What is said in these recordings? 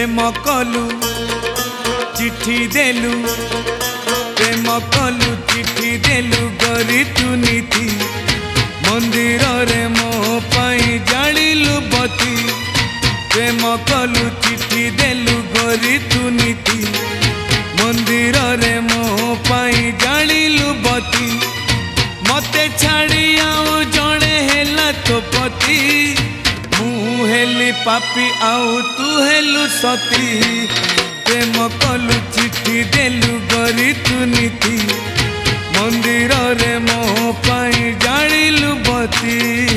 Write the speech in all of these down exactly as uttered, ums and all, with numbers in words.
प्रेम कलु चिट्ठी देलु प्रेम कलु चिट्ठी देलु गरी तू नीति मंदिर रे मो पाई जालिलु बती प्रेम कलु चिट्ठी देलु गरी तू नीति मंदिर रे मो पाई जालिलु बती मते छाड़ी आउ जणे हेला तो पति मु हेली पापी आउ तू हेलु सती प्रेम कलु चिट्ठी देलु गरी तू नीति मंदिर रे मो पाई जालिलु बती।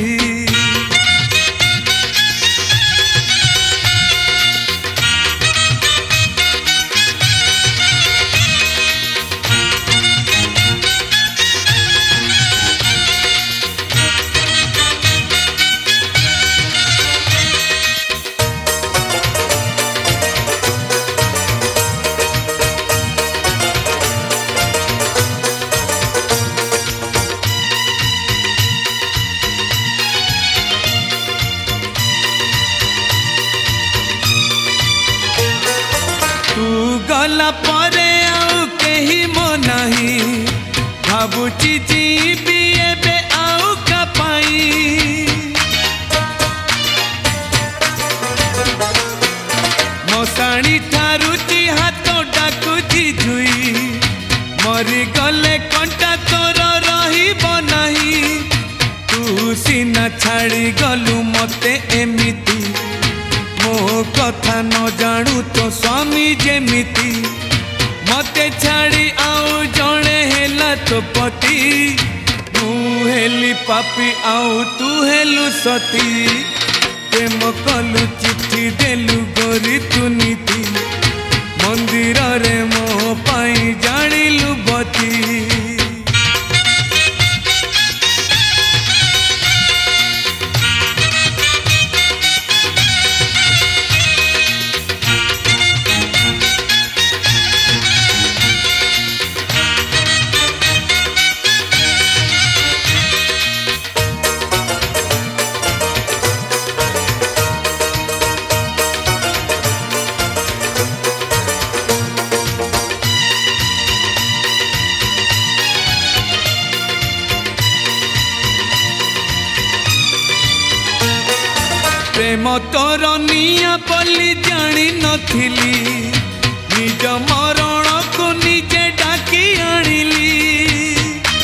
गला परे आउ केही मो नाही भाबुची जीबी एबे आउ का पाई मसाणी ठारुची हाथ डाकुची जुई मरी गले कंटा तोर रहिब नाही तू सीना छाड़ी गलु मते एमिति मो कथा न जानू तो स्वामी जेमिति मते छाड़ी आउ जणे हेला तो पति मु हेली पापी आउ तू हेलु सती प्रेम कलु चिट्ठी देलु गरी तू नीति मंदिर रे मो पाई जानिलु बती। प्रेम तोर निया बोली जानी नथिली निज मरण को निजे डाकी आनिली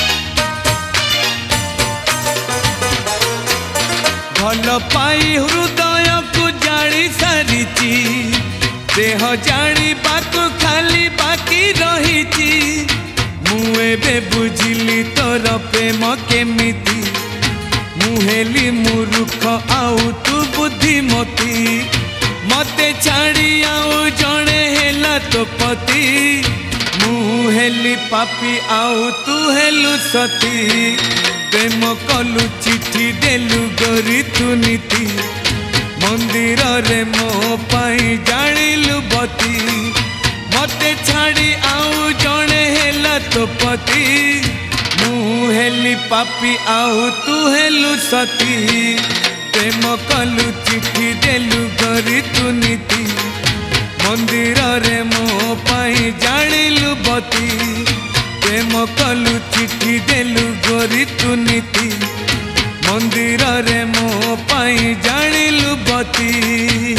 भल पाई हृदय को जानी सारिची देह जानी बाकु खाली बाकी रहीची मु एबे बुझिली तोर प्रेम केमिति मुहेली मूर्ख आउ तू बुद्धिमती मते छाड़ी आउ जणे हेला तो पति मुहेली पापी आउ तू हेलु सती प्रेम कलु चिट्ठी देलु गरी तू नीति मंदिर रे मो पाई जानिलु बती मते छाड़ी आउ जणे हेला तो पति मु हेली पापी आउ तू हेलु सती प्रेम कलु चिट्ठी देलु गरी तू नीति मंदिर रे मो पाई जानिलु बती प्रेम कलु चिट्ठी देलु गरी तू नीति मंदिर रे मो पाई जानिलु बती।